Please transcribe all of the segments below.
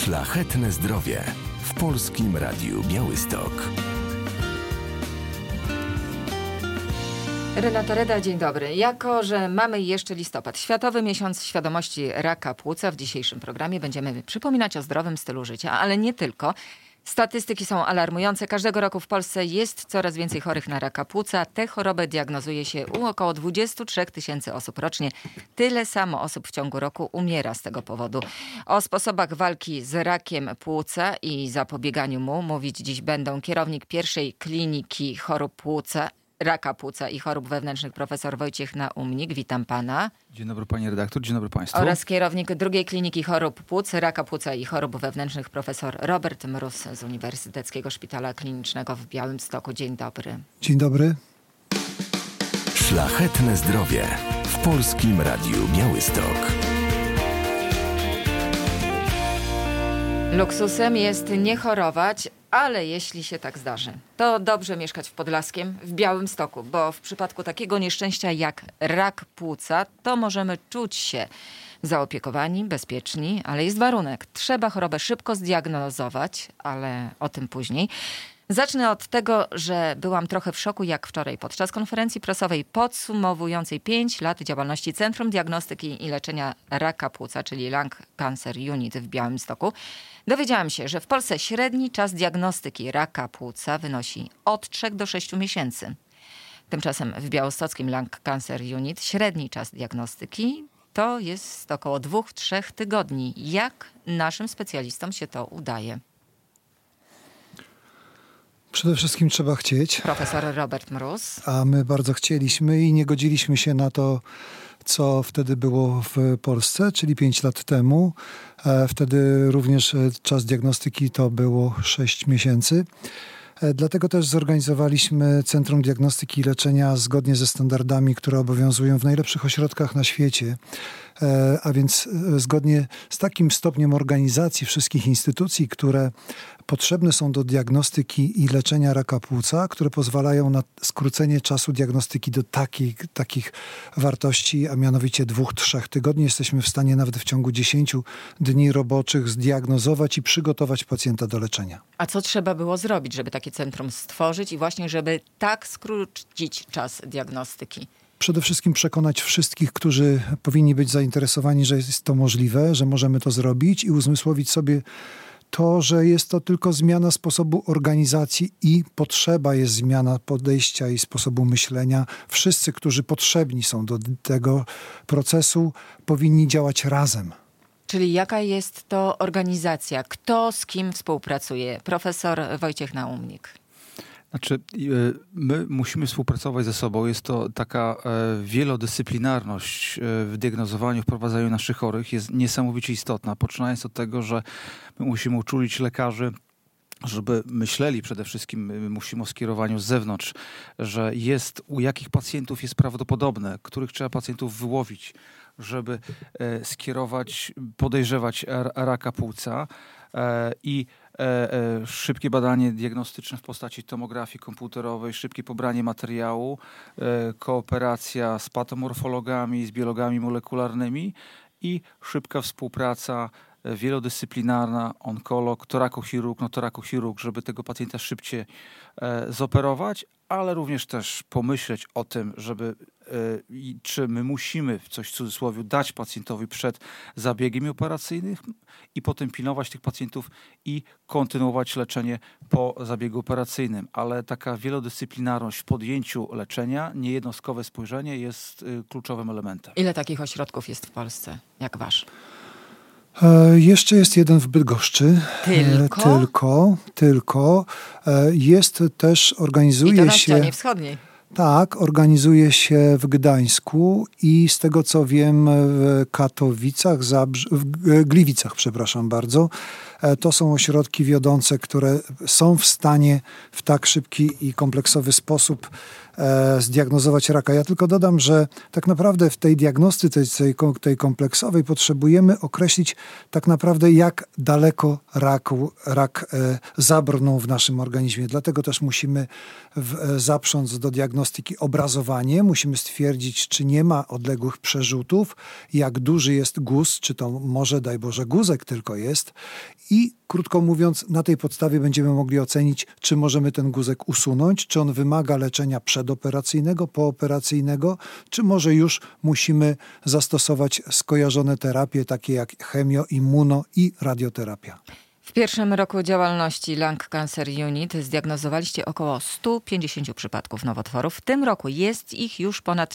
Szlachetne zdrowie w Polskim Radiu Białystok. Renata Reda, dzień dobry. Jako że mamy jeszcze listopad, Światowy Miesiąc Świadomości Raka Płuca, w dzisiejszym programie będziemy przypominać o zdrowym stylu życia, ale nie tylko. Statystyki są alarmujące. Każdego roku w Polsce jest coraz więcej chorych na raka płuca. Tę chorobę diagnozuje się u około 23 tysięcy osób rocznie. Tyle samo osób w ciągu roku umiera z tego powodu. O sposobach walki z rakiem płuca i zapobieganiu mu mówić dziś będą kierownik pierwszej kliniki chorób płuca, raka płuca i chorób wewnętrznych profesor Wojciech Naumnik. Witam pana. Dzień dobry pani redaktor, dzień dobry państwu. Oraz kierownik drugiej kliniki chorób płuc, raka płuca i chorób wewnętrznych profesor Robert Mróz z Uniwersyteckiego Szpitala Klinicznego w Białymstoku. Dzień dobry. Dzień dobry. Szlachetne zdrowie w Polskim Radiu Białystok. Luksusem jest nie chorować, ale jeśli się tak zdarzy, to dobrze mieszkać w Podlaskiem, w Białymstoku, bo w przypadku takiego nieszczęścia jak rak płuca, to możemy czuć się zaopiekowani, bezpieczni, ale jest warunek. Trzeba chorobę szybko zdiagnozować, ale o tym później. Zacznę od tego, że byłam trochę w szoku, jak wczoraj podczas konferencji prasowej podsumowującej 5 lat działalności Centrum Diagnostyki i Leczenia Raka Płuca, czyli Lung Cancer Unit w Białymstoku, dowiedziałam się, że w Polsce średni czas diagnostyki raka płuca wynosi od 3 do 6 miesięcy. Tymczasem w białostockim Lung Cancer Unit średni czas diagnostyki to jest około 2-3 tygodni. Jak naszym specjalistom się to udaje? Przede wszystkim trzeba chcieć. Profesor Robert Mróz. A my bardzo chcieliśmy i nie godziliśmy się na to, co wtedy było w Polsce, czyli 5 lat temu. Wtedy również czas diagnostyki to było 6 miesięcy. Dlatego też zorganizowaliśmy Centrum Diagnostyki i Leczenia zgodnie ze standardami, które obowiązują w najlepszych ośrodkach na świecie. A więc zgodnie z takim stopniem organizacji wszystkich instytucji, które potrzebne są do diagnostyki i leczenia raka płuca, które pozwalają na skrócenie czasu diagnostyki do takich wartości, a mianowicie 2-3 tygodni. Jesteśmy w stanie nawet w ciągu 10 dni roboczych zdiagnozować i przygotować pacjenta do leczenia. A co trzeba było zrobić, żeby takie centrum stworzyć i właśnie, żeby tak skrócić czas diagnostyki? Przede wszystkim przekonać wszystkich, którzy powinni być zainteresowani, że jest to możliwe, że możemy to zrobić i uzmysłowić sobie to, że jest to tylko zmiana sposobu organizacji i potrzeba jest zmiana podejścia i sposobu myślenia. Wszyscy, którzy potrzebni są do tego procesu, powinni działać razem. Czyli jaka jest to organizacja? Kto z kim współpracuje? Profesor Wojciech Naumnik. Znaczy, my musimy współpracować ze sobą. Jest to taka wielodyscyplinarność w diagnozowaniu, w prowadzeniu naszych chorych jest niesamowicie istotna. Poczynając od tego, że my musimy uczulić lekarzy, żeby myśleli przede wszystkim, musimy o skierowaniu z zewnątrz, że u jakich pacjentów jest prawdopodobne, których trzeba pacjentów wyłowić, żeby skierować, podejrzewać raka płuca i szybkie badanie diagnostyczne w postaci tomografii komputerowej, szybkie pobranie materiału, kooperacja z patomorfologami, z biologami molekularnymi i szybka współpraca wielodyscyplinarna, onkolog, torakochirurg, żeby tego pacjenta szybciej zoperować, ale również też pomyśleć o tym, czy my musimy, coś w cudzysłowie, dać pacjentowi przed zabiegiem operacyjnym i potem pilnować tych pacjentów i kontynuować leczenie po zabiegu operacyjnym. Ale taka wielodyscyplinarność w podjęciu leczenia, niejednostkowe spojrzenie jest kluczowym elementem. Ile takich ośrodków jest w Polsce, jak wasz? Jeszcze jest jeden w Bydgoszczy. Tylko. Jest też, organizuje się... I to na ścianie wschodniej. Tak, organizuje się w Gdańsku i z tego co wiem w Katowicach, w Gliwicach, przepraszam bardzo. To są ośrodki wiodące, które są w stanie w tak szybki i kompleksowy sposób zdiagnozować raka. Ja tylko dodam, że tak naprawdę w tej diagnostyce, tej kompleksowej potrzebujemy określić tak naprawdę, jak daleko rak zabrnął w naszym organizmie. Dlatego też musimy zaprząc do diagnostyki obrazowanie, musimy stwierdzić, czy nie ma odległych przerzutów, jak duży jest guz, czy to może, daj Boże, guzek tylko jest i krótko mówiąc, na tej podstawie będziemy mogli ocenić, czy możemy ten guzek usunąć, czy on wymaga leczenia przedoperacyjnego, pooperacyjnego, czy może już musimy zastosować skojarzone terapie, takie jak chemio, immuno i radioterapia. W pierwszym roku działalności Lung Cancer Unit zdiagnozowaliście około 150 przypadków nowotworów. W tym roku jest ich już ponad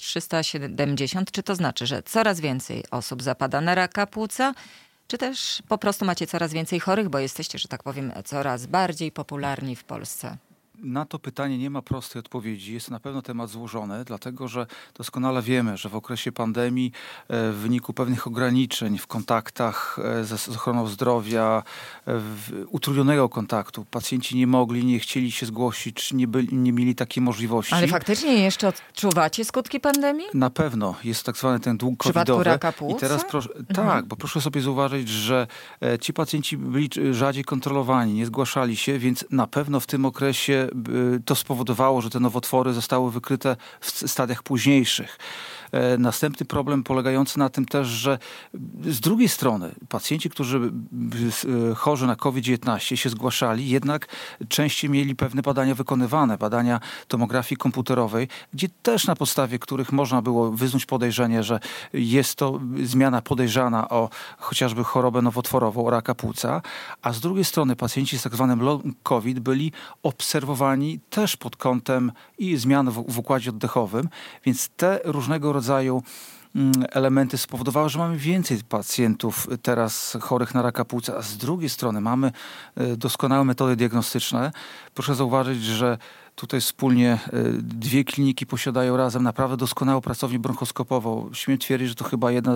370. Czy to znaczy, że coraz więcej osób zapada na raka płuca? Czy też po prostu macie coraz więcej chorych, bo jesteście, że tak powiem, coraz bardziej popularni w Polsce? Na to pytanie nie ma prostej odpowiedzi. Jest to na pewno temat złożony, dlatego że doskonale wiemy, że w okresie pandemii w wyniku pewnych ograniczeń w kontaktach z ochroną zdrowia, utrudnionego kontaktu, pacjenci nie mogli, nie chcieli się zgłosić, nie mieli takiej możliwości. Ale faktycznie jeszcze odczuwacie skutki pandemii? Na pewno. Jest tak zwany ten dług w przypadku covidowy. Raka płuca? I teraz tak, bo proszę sobie zauważyć, że ci pacjenci byli rzadziej kontrolowani, nie zgłaszali się, więc na pewno w tym okresie to spowodowało, że te nowotwory zostały wykryte w stadiach późniejszych. Następny problem polegający na tym też, że z drugiej strony pacjenci, którzy chorzy na COVID-19 się zgłaszali, jednak częściej mieli pewne badania wykonywane, badania tomografii komputerowej, gdzie też na podstawie których można było wyznać podejrzenie, że jest to zmiana podejrzana o chociażby chorobę nowotworową, raka płuca, a z drugiej strony pacjenci z tak zwanym long COVID byli obserwowani też pod kątem i zmian w układzie oddechowym, więc te różnego rodzaju elementy spowodowały, że mamy więcej pacjentów teraz chorych na raka płuca, a z drugiej strony mamy doskonałe metody diagnostyczne. Proszę zauważyć, że tutaj wspólnie dwie kliniki posiadają razem naprawdę doskonałą pracownię bronchoskopową. Śmiem twierdzić, że to chyba jedna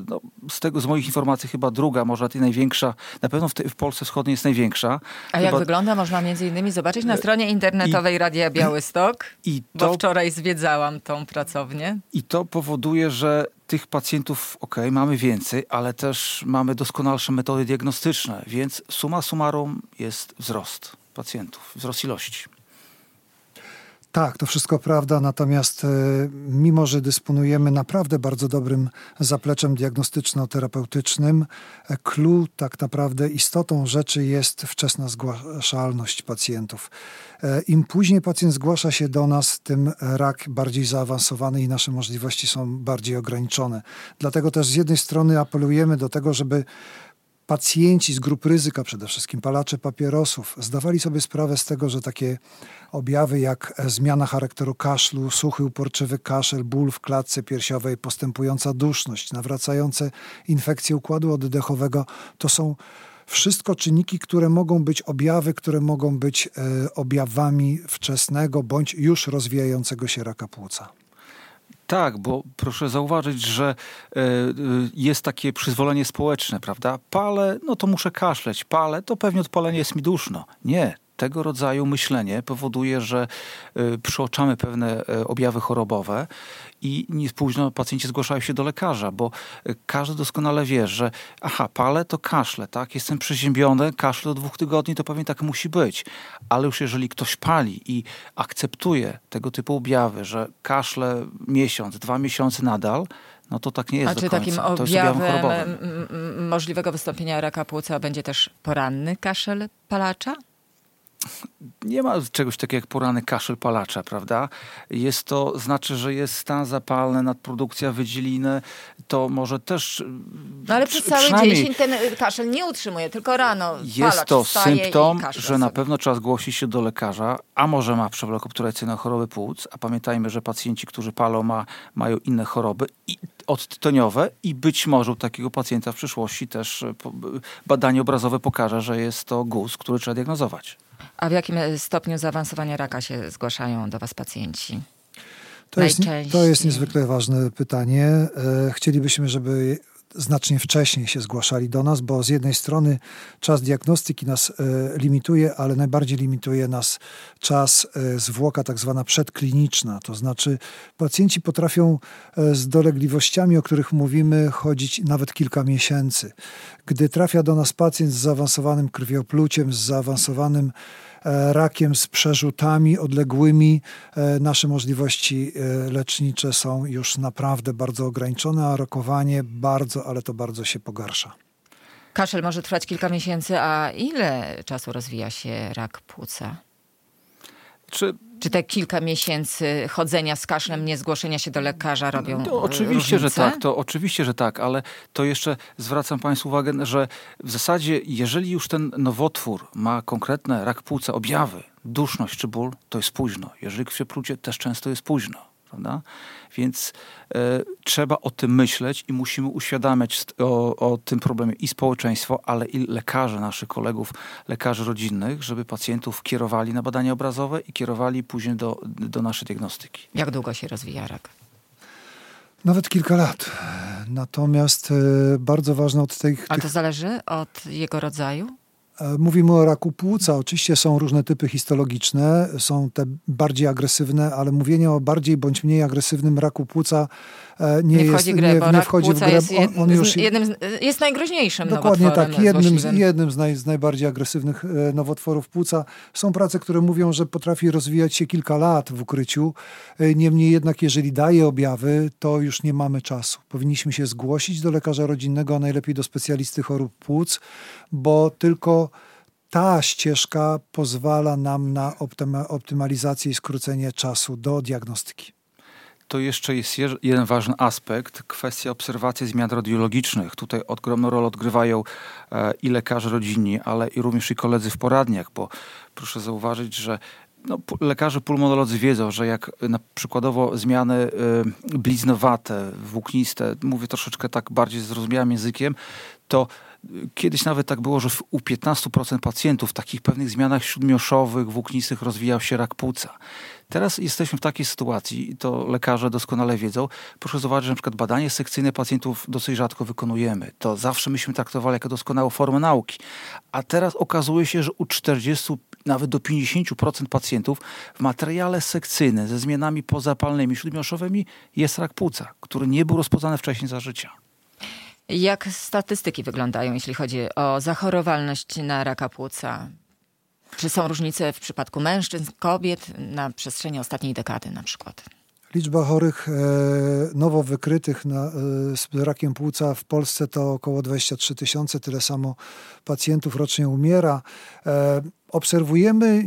z moich informacji chyba druga, może nawet i największa. Na pewno w Polsce Wschodniej jest największa. A jak wygląda, można między innymi zobaczyć na stronie internetowej Radia Białystok, bo wczoraj zwiedzałam tą pracownię. I to powoduje, że tych pacjentów, mamy więcej, ale też mamy doskonalsze metody diagnostyczne, więc summa summarum jest wzrost pacjentów, wzrost ilości. Tak, to wszystko prawda, natomiast mimo, że dysponujemy naprawdę bardzo dobrym zapleczem diagnostyczno-terapeutycznym, clue tak naprawdę istotą rzeczy jest wczesna zgłaszalność pacjentów. Im później pacjent zgłasza się do nas, tym rak bardziej zaawansowany i nasze możliwości są bardziej ograniczone. Dlatego też z jednej strony apelujemy do tego, żeby pacjenci z grup ryzyka, przede wszystkim palacze papierosów, zdawali sobie sprawę z tego, że takie objawy jak zmiana charakteru kaszlu, suchy, uporczywy kaszel, ból w klatce piersiowej, postępująca duszność, nawracające infekcje układu oddechowego, to są wszystko czynniki, które mogą być objawy, które mogą być objawami wczesnego bądź już rozwijającego się raka płuca. Tak, bo proszę zauważyć, że jest takie przyzwolenie społeczne, prawda? Palę, no to muszę kaszleć. Palę, to pewnie odpalenie jest mi duszno. Nie. Tego rodzaju myślenie powoduje, że przeoczamy pewne objawy chorobowe i nie późno pacjenci zgłaszają się do lekarza, bo każdy doskonale wie, że palę to kaszle, tak? Jestem przeziębiony, kaszle do 2 tygodni, to pewnie tak musi być. Ale już jeżeli ktoś pali i akceptuje tego typu objawy, że kaszle miesiąc, 2 miesiące nadal, no to tak nie jest do końca. A czy takim objawem możliwego wystąpienia raka płuca będzie też poranny kaszel palacza? Nie ma czegoś takiego jak poranny kaszel palacza, prawda? Znaczy, że jest stan zapalny, nadprodukcja wydzieliny, to może też... No ale przez cały dzień się ten kaszel nie utrzymuje, tylko rano jest to symptom, że sobie. Na pewno trzeba zgłosić się do lekarza, a może ma przewlek obturacyjny, choroby płuc, a pamiętajmy, że pacjenci, którzy palą, mają inne choroby odtytoniowe i być może u takiego pacjenta w przyszłości też badanie obrazowe pokaże, że jest to guz, który trzeba diagnozować. A w jakim stopniu zaawansowania raka się zgłaszają do was pacjenci? To jest niezwykle ważne pytanie. Chcielibyśmy, żeby znacznie wcześniej się zgłaszali do nas, bo z jednej strony czas diagnostyki nas limituje, ale najbardziej limituje nas czas zwłoka tak zwana przedkliniczna. To znaczy pacjenci potrafią z dolegliwościami, o których mówimy, chodzić nawet kilka miesięcy. Gdy trafia do nas pacjent z zaawansowanym krwiopluciem, z zaawansowanym rakiem, z przerzutami odległymi, nasze możliwości lecznicze są już naprawdę bardzo ograniczone, a rokowanie bardzo, ale to bardzo się pogarsza. Kaszel może trwać kilka miesięcy, a ile czasu rozwija się rak płuca? Czy te kilka miesięcy chodzenia z kaszlem, niezgłoszenia się do lekarza robią to oczywiście, różnicę? że tak, to oczywiście, że tak, ale to jeszcze zwracam Państwu uwagę, że w zasadzie jeżeli już ten nowotwór ma konkretne rak płuca objawy, duszność czy ból, to jest późno. Jeżeli krwioplucie, też często jest późno. Prawda? Więc trzeba o tym myśleć i musimy uświadamiać o tym problemie i społeczeństwo, ale i lekarze, naszych kolegów, lekarzy rodzinnych, żeby pacjentów kierowali na badania obrazowe i kierowali później do naszej diagnostyki. Jak długo się rozwija rak? Nawet kilka lat. Natomiast bardzo ważne od A to zależy od jego rodzaju? Mówimy o raku płuca. Oczywiście są różne typy histologiczne, są te bardziej agresywne, ale mówienie o bardziej bądź mniej agresywnym raku płuca nie wchodzi w grę. Jest najgroźniejszym dokładnie nowotworem. Tak, jednym z najbardziej agresywnych nowotworów płuca. Są prace, które mówią, że potrafi rozwijać się kilka lat w ukryciu. Niemniej jednak, jeżeli daje objawy, to już nie mamy czasu. Powinniśmy się zgłosić do lekarza rodzinnego, a najlepiej do specjalisty chorób płuc, bo tylko ta ścieżka pozwala nam na optymalizację i skrócenie czasu do diagnostyki. To jeszcze jest jeden ważny aspekt, kwestia obserwacji zmian radiologicznych. Tutaj ogromną rolę odgrywają i lekarze rodzinni, ale i również i koledzy w poradniach, bo proszę zauważyć, że lekarze pulmonolodzy wiedzą, że jak na przykładowo zmiany bliznowate, włókniste, mówię troszeczkę tak bardziej zrozumiałym językiem, to kiedyś nawet tak było, że u 15% pacjentów w takich pewnych zmianach śródmioszowych, włóknistych rozwijał się rak płuca. Teraz jesteśmy w takiej sytuacji, i to lekarze doskonale wiedzą. Proszę zauważyć, że na przykład badanie sekcyjne pacjentów dosyć rzadko wykonujemy. To zawsze myśmy traktowali jako doskonałą formę nauki. A teraz okazuje się, że u 40, nawet do 50% pacjentów w materiale sekcyjnym ze zmianami pozapalnymi, śródmioszowymi jest rak płuca, który nie był rozpoznany wcześniej za życia. Jak statystyki wyglądają, jeśli chodzi o zachorowalność na raka płuca? Czy są różnice w przypadku mężczyzn, kobiet na przestrzeni ostatniej dekady na przykład? Liczba chorych nowo wykrytych z rakiem płuca w Polsce to około 23 000. Tyle samo pacjentów rocznie umiera. Obserwujemy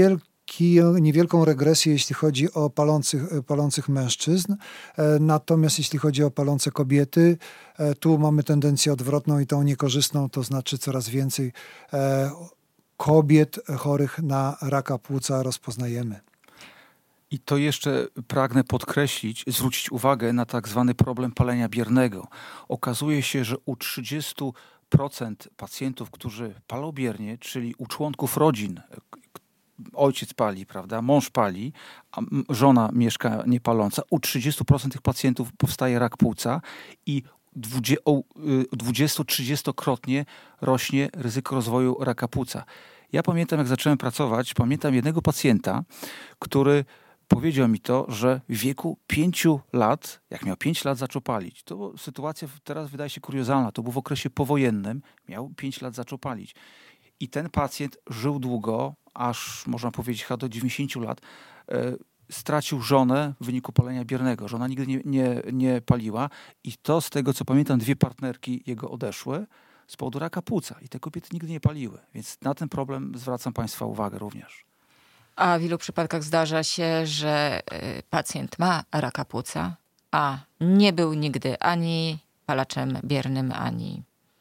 niewielką regresję, jeśli chodzi o palących mężczyzn. Natomiast jeśli chodzi o palące kobiety, tu mamy tendencję odwrotną i tą niekorzystną, to znaczy coraz więcej kobiet chorych na raka płuca rozpoznajemy. I to jeszcze pragnę podkreślić, zwrócić uwagę na tak zwany problem palenia biernego. Okazuje się, że u 30% pacjentów, którzy palą biernie, czyli u członków rodzin, ojciec pali, prawda, mąż pali, a żona mieszka niepaląca, u 30% tych pacjentów powstaje rak płuca i 20-30-krotnie rośnie ryzyko rozwoju raka płuca. Ja pamiętam, jak zacząłem pracować, pamiętam jednego pacjenta, który powiedział mi to, że w wieku 5 lat, jak miał 5 lat, zaczął palić. To sytuacja teraz wydaje się kuriozalna. To był w okresie powojennym, miał 5 lat, zaczął palić. I ten pacjent żył długo, aż można powiedzieć do 90 lat. Stracił żonę w wyniku palenia biernego. Żona nigdy nie paliła i to, z tego co pamiętam, 2 partnerki jego odeszły z powodu raka płuca i te kobiety nigdy nie paliły. Więc na ten problem zwracam Państwa uwagę również. A w ilu przypadkach zdarza się, że pacjent ma raka płuca, a nie był nigdy ani palaczem biernym, ani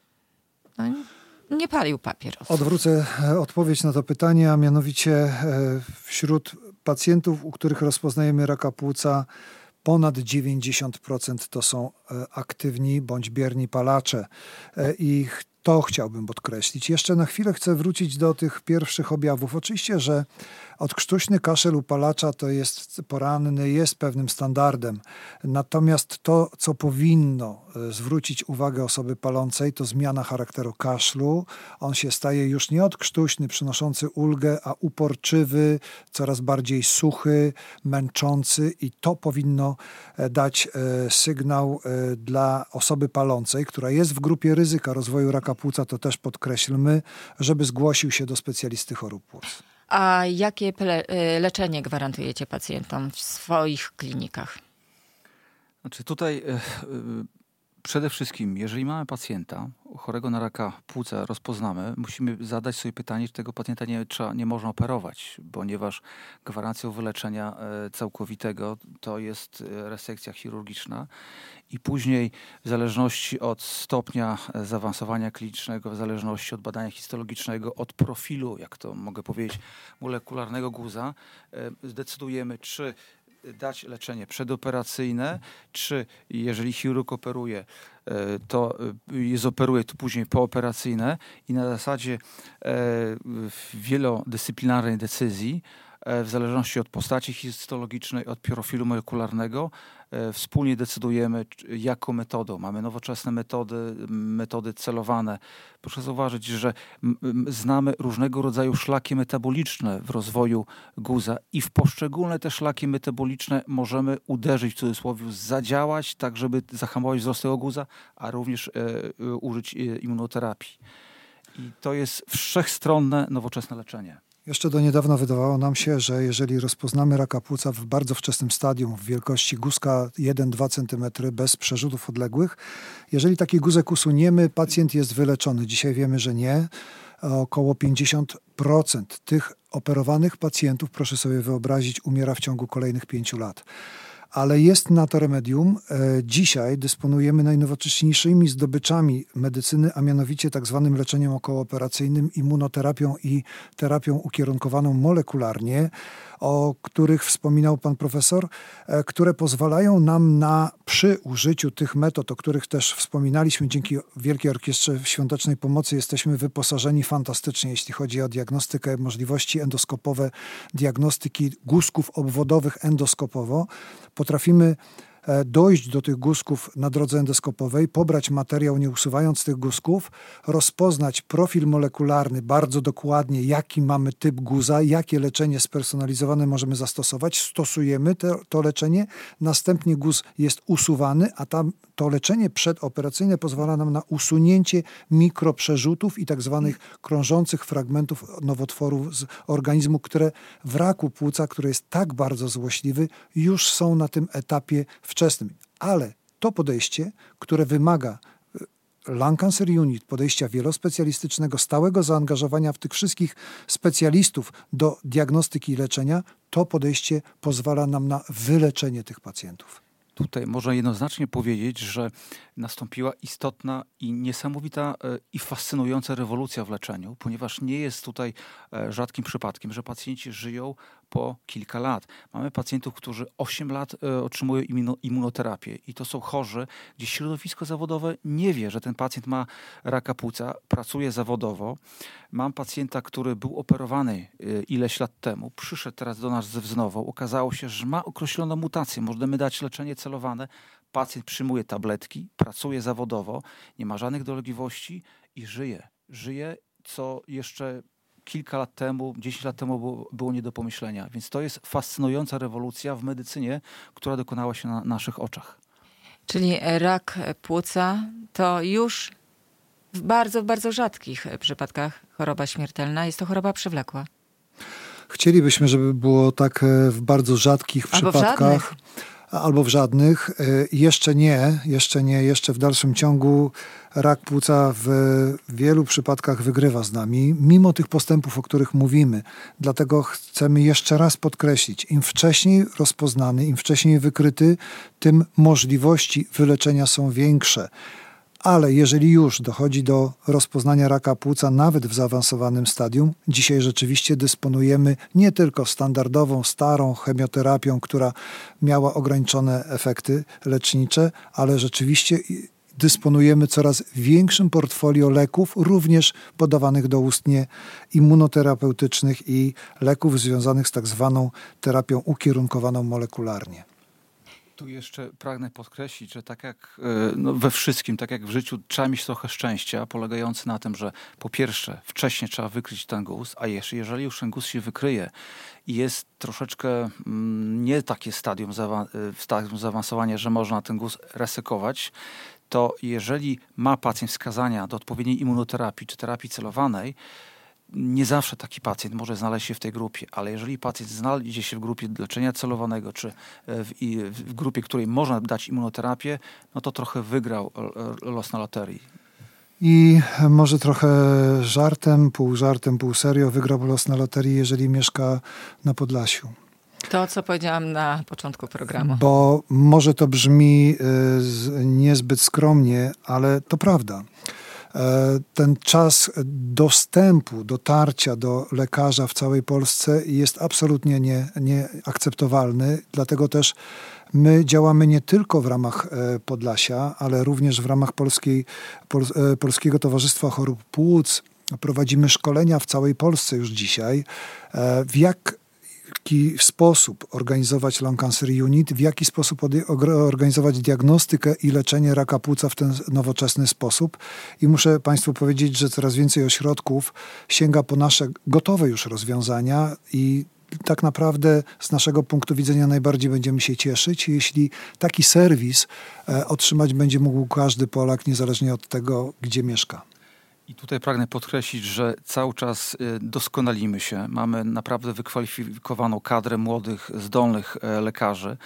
nie palił papierosów? Odwrócę odpowiedź na to pytanie, a mianowicie wśród pacjentów, u których rozpoznajemy raka płuca, ponad 90% to są aktywni bądź bierni palacze. I To chciałbym podkreślić. Jeszcze na chwilę chcę wrócić do tych pierwszych objawów. Oczywiście, że odkrztuśny kaszel upalacza to jest poranny, jest pewnym standardem. Natomiast to, co powinno zwrócić uwagę osoby palącej, to zmiana charakteru kaszlu. On się staje już nie odkrztuśny, przynoszący ulgę, a uporczywy, coraz bardziej suchy, męczący i to powinno dać sygnał dla osoby palącej, która jest w grupie ryzyka rozwoju raka płuca, to też podkreślmy, żeby zgłosił się do specjalisty chorób płuc. A jakie leczenie gwarantujecie pacjentom w swoich klinikach? Znaczy tutaj przede wszystkim, jeżeli mamy pacjenta chorego na raka płuca, rozpoznamy, musimy zadać sobie pytanie, czy tego pacjenta nie można operować, ponieważ gwarancją wyleczenia całkowitego to jest resekcja chirurgiczna i później w zależności od stopnia zaawansowania klinicznego, w zależności od badania histologicznego, od profilu, jak to mogę powiedzieć, molekularnego guza, zdecydujemy, czy dać leczenie przedoperacyjne, czy jeżeli chirurg operuje, to zoperuje to później pooperacyjne i na zasadzie wielodyscyplinarnej decyzji w zależności od postaci histologicznej, od profilu molekularnego wspólnie decydujemy, jaką metodą. Mamy nowoczesne metody celowane. Proszę zauważyć, że znamy różnego rodzaju szlaki metaboliczne w rozwoju guza i w poszczególne te szlaki metaboliczne możemy uderzyć, w cudzysłowie, zadziałać, tak żeby zahamować wzrost tego guza, a również użyć immunoterapii. I to jest wszechstronne, nowoczesne leczenie. Jeszcze do niedawna wydawało nam się, że jeżeli rozpoznamy raka płuca w bardzo wczesnym stadium, w wielkości guzka 1-2 cm bez przerzutów odległych, jeżeli taki guzek usuniemy, pacjent jest wyleczony. Dzisiaj wiemy, że nie. Około 50% tych operowanych pacjentów, proszę sobie wyobrazić, umiera w ciągu kolejnych 5 lat. Ale jest na to remedium. Dzisiaj dysponujemy najnowocześniejszymi zdobyczami medycyny, a mianowicie tak zwanym leczeniem okołooperacyjnym, immunoterapią i terapią ukierunkowaną molekularnie, o których wspominał pan profesor, które pozwalają nam przy użyciu tych metod, o których też wspominaliśmy, dzięki Wielkiej Orkiestrze Świątecznej Pomocy jesteśmy wyposażeni fantastycznie, jeśli chodzi o diagnostykę, możliwości endoskopowe, diagnostyki guzków obwodowych endoskopowo. Potrafimy dojść do tych guzków na drodze endoskopowej, pobrać materiał, nie usuwając tych guzków, rozpoznać profil molekularny bardzo dokładnie, jaki mamy typ guza, jakie leczenie spersonalizowane możemy zastosować, stosujemy to leczenie, następnie guz jest usuwany, a to leczenie przedoperacyjne pozwala nam na usunięcie mikroprzerzutów i tak zwanych krążących fragmentów nowotworów z organizmu, które w raku płuca, który jest tak bardzo złośliwy, już są na tym etapie wczesnym. Ale to podejście, które wymaga Lung Cancer Unit, podejścia wielospecjalistycznego, stałego zaangażowania w tych wszystkich specjalistów do diagnostyki i leczenia, to podejście pozwala nam na wyleczenie tych pacjentów. Tutaj można jednoznacznie powiedzieć, że nastąpiła istotna i niesamowita i fascynująca rewolucja w leczeniu, ponieważ nie jest tutaj rzadkim przypadkiem, że pacjenci żyją po kilka lat. Mamy pacjentów, którzy 8 lat otrzymują immunoterapię i to są chorzy, gdzie środowisko zawodowe nie wie, że ten pacjent ma raka płuca, pracuje zawodowo. Mam pacjenta, który był operowany ileś lat temu, przyszedł teraz do nas ze wznową, okazało się, że ma określoną mutację, możemy dać leczenie celowane, pacjent przyjmuje tabletki, pracuje zawodowo, nie ma żadnych dolegliwości i żyje. Żyje, co jeszcze kilka lat temu, 10 lat temu było nie do pomyślenia. Więc to jest fascynująca rewolucja w medycynie, która dokonała się na naszych oczach. Czyli rak płuca to już w bardzo, bardzo rzadkich przypadkach choroba śmiertelna. Jest to choroba przewlekła. Chcielibyśmy, żeby było tak w bardzo rzadkich przypadkach. Albo w żadnych. Jeszcze w dalszym ciągu rak płuca w wielu przypadkach wygrywa z nami, mimo tych postępów, o których mówimy. Dlatego chcemy jeszcze raz podkreślić, im wcześniej rozpoznany, im wcześniej wykryty, tym możliwości wyleczenia są większe. Ale jeżeli już dochodzi do rozpoznania raka płuca, nawet w zaawansowanym stadium, dzisiaj rzeczywiście dysponujemy nie tylko standardową, starą chemioterapią, która miała ograniczone efekty lecznicze, ale rzeczywiście dysponujemy coraz większym portfolio leków, również podawanych doustnie, immunoterapeutycznych i leków związanych z tak zwaną terapią ukierunkowaną molekularnie. Tu jeszcze pragnę podkreślić, że tak jak we wszystkim, tak jak w życiu, trzeba mieć trochę szczęścia, polegające na tym, że po pierwsze wcześniej trzeba wykryć ten guz, a jeszcze jeżeli już ten guz się wykryje i jest troszeczkę nie takie stadium zaawansowania, że można ten guz resekować, to jeżeli ma pacjent wskazania do odpowiedniej immunoterapii czy terapii celowanej, nie zawsze taki pacjent może znaleźć się w tej grupie, ale jeżeli pacjent znajdzie się w grupie leczenia celowanego, czy w grupie, której można dać immunoterapię, no to trochę wygrał los na loterii. I może trochę żartem, pół serio wygrał los na loterii, jeżeli mieszka na Podlasiu. To, co powiedziałam na początku programu. Bo może to brzmi niezbyt skromnie, ale to prawda. Ten czas dostępu, dotarcia do lekarza w całej Polsce jest absolutnie nieakceptowalny. Dlatego też my działamy nie tylko w ramach Podlasia, ale również w ramach Polskiego Towarzystwa Chorób Płuc. Prowadzimy szkolenia w całej Polsce już dzisiaj. W jaki sposób organizować Lung Cancer Unit, w jaki sposób organizować diagnostykę i leczenie raka płuca w ten nowoczesny sposób. I muszę Państwu powiedzieć, że coraz więcej ośrodków sięga po nasze gotowe już rozwiązania i tak naprawdę z naszego punktu widzenia najbardziej będziemy się cieszyć, jeśli taki serwis otrzymać będzie mógł każdy Polak, niezależnie od tego, gdzie mieszka. I tutaj pragnę podkreślić, że cały czas doskonalimy się. Mamy naprawdę wykwalifikowaną kadrę młodych, zdolnych lekarzy.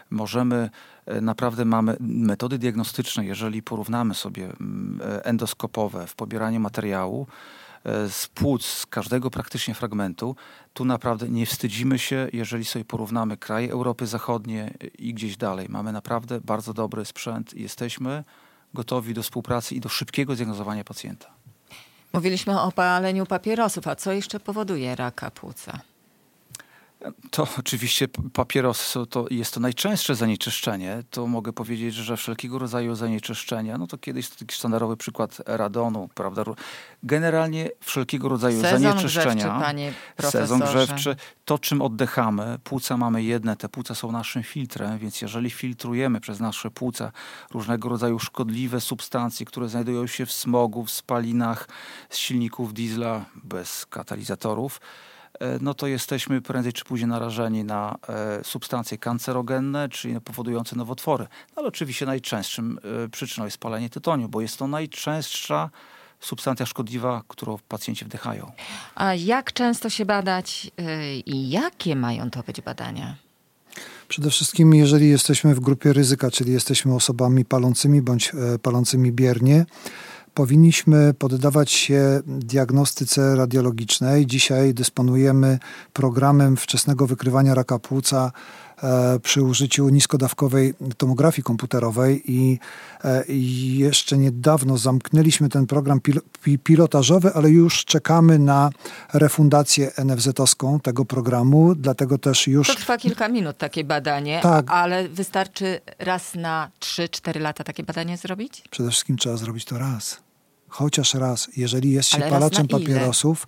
Mamy metody diagnostyczne, jeżeli porównamy sobie endoskopowe w pobieraniu materiału z płuc, z każdego praktycznie fragmentu. Tu naprawdę nie wstydzimy się, jeżeli sobie porównamy kraje Europy Zachodniej i gdzieś dalej. Mamy naprawdę bardzo dobry sprzęt i jesteśmy gotowi do współpracy i do szybkiego diagnozowania pacjenta. Mówiliśmy o paleniu papierosów, a co jeszcze powoduje raka płuca? To oczywiście papierosy jest to najczęstsze zanieczyszczenie. To mogę powiedzieć, że wszelkiego rodzaju zanieczyszczenia, no to kiedyś to taki sztandarowy przykład radonu, prawda? Generalnie wszelkiego rodzaju zanieczyszczenia. Grzewczy, panie profesorze. Sezon grzewczy, to czym oddychamy. Płuca mamy jedne, te płuca są naszym filtrem, więc jeżeli filtrujemy przez nasze płuca różnego rodzaju szkodliwe substancje, które znajdują się w smogu, w spalinach z silników diesla bez katalizatorów, no to jesteśmy prędzej czy później narażeni na substancje kancerogenne, czyli powodujące nowotwory. No, ale oczywiście najczęstszym przyczyną jest palenie tytoniu, bo jest to najczęstsza substancja szkodliwa, którą pacjenci wdychają. A jak często się badać i jakie mają to być badania? Przede wszystkim, jeżeli jesteśmy w grupie ryzyka, czyli jesteśmy osobami palącymi bądź palącymi biernie, powinniśmy poddawać się diagnostyce radiologicznej. Dzisiaj dysponujemy programem wczesnego wykrywania raka płuca przy użyciu niskodawkowej tomografii komputerowej i jeszcze niedawno zamknęliśmy ten program pilotażowy, ale już czekamy na refundację NFZ-owską tego programu, dlatego też już... To trwa kilka minut takie badanie, tak. Ale wystarczy raz na 3-4 lata takie badanie zrobić? Przede wszystkim trzeba zrobić to raz. Chociaż raz. Jeżeli jest się palaczem papierosów,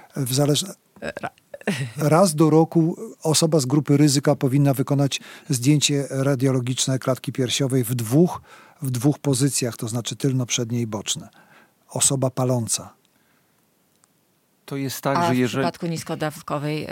raz do roku osoba z grupy ryzyka powinna wykonać zdjęcie radiologiczne klatki piersiowej w dwóch pozycjach, to znaczy tylno-przednie i boczne. Osoba paląca. To jest tak, że jeżeli... w przypadku niskodawkowej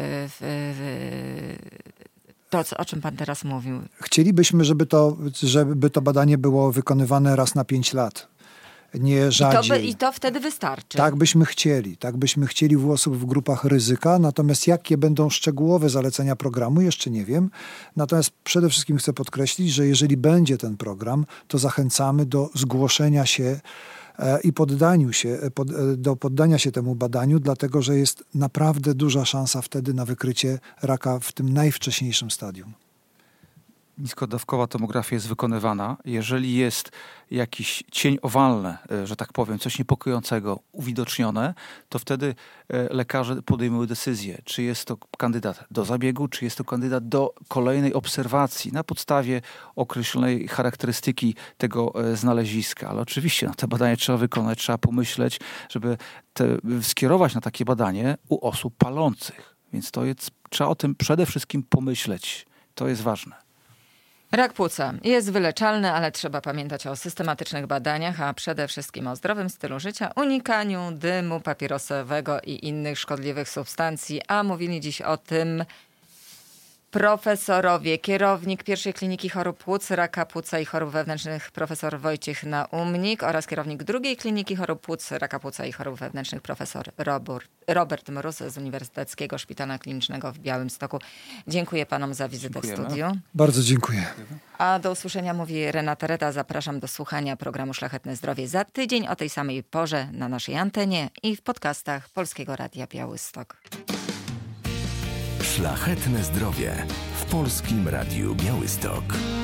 to, o czym pan teraz mówił. Chcielibyśmy, żeby to badanie było wykonywane raz na 5 lat. Nie rzadziej. I to wtedy wystarczy. Tak byśmy chcieli u osób w grupach ryzyka, natomiast jakie będą szczegółowe zalecenia programu, jeszcze nie wiem. Natomiast przede wszystkim chcę podkreślić, że jeżeli będzie ten program, to zachęcamy do zgłoszenia się i poddania się temu badaniu, dlatego że jest naprawdę duża szansa wtedy na wykrycie raka w tym najwcześniejszym stadium. niskodawkowa tomografia jest wykonywana, jeżeli jest jakiś cień owalny, że tak powiem, coś niepokojącego uwidocznione, to wtedy lekarze podejmują decyzję, czy jest to kandydat do zabiegu, czy jest to kandydat do kolejnej obserwacji na podstawie określonej charakterystyki tego znaleziska. Ale oczywiście te badanie trzeba wykonać, trzeba pomyśleć, żeby skierować na takie badanie u osób palących. Więc trzeba o tym przede wszystkim pomyśleć. To jest ważne. Rak płuca jest wyleczalny, ale trzeba pamiętać o systematycznych badaniach, a przede wszystkim o zdrowym stylu życia, unikaniu dymu papierosowego i innych szkodliwych substancji. A mówili dziś o tym profesorowie, kierownik pierwszej kliniki chorób płuc, raka płuca i chorób wewnętrznych profesor Wojciech Naumnik oraz kierownik drugiej kliniki chorób płuc, raka płuca i chorób wewnętrznych profesor Robert Mróz z Uniwersyteckiego Szpitala Klinicznego w Białymstoku. Dziękuję panom za wizytę w studiu. Bardzo dziękuję. A do usłyszenia mówi Renata Reda. Zapraszam do słuchania programu Szlachetne Zdrowie za tydzień o tej samej porze na naszej antenie i w podcastach Polskiego Radia Białystok. Szlachetne zdrowie w Polskim Radiu Białystok.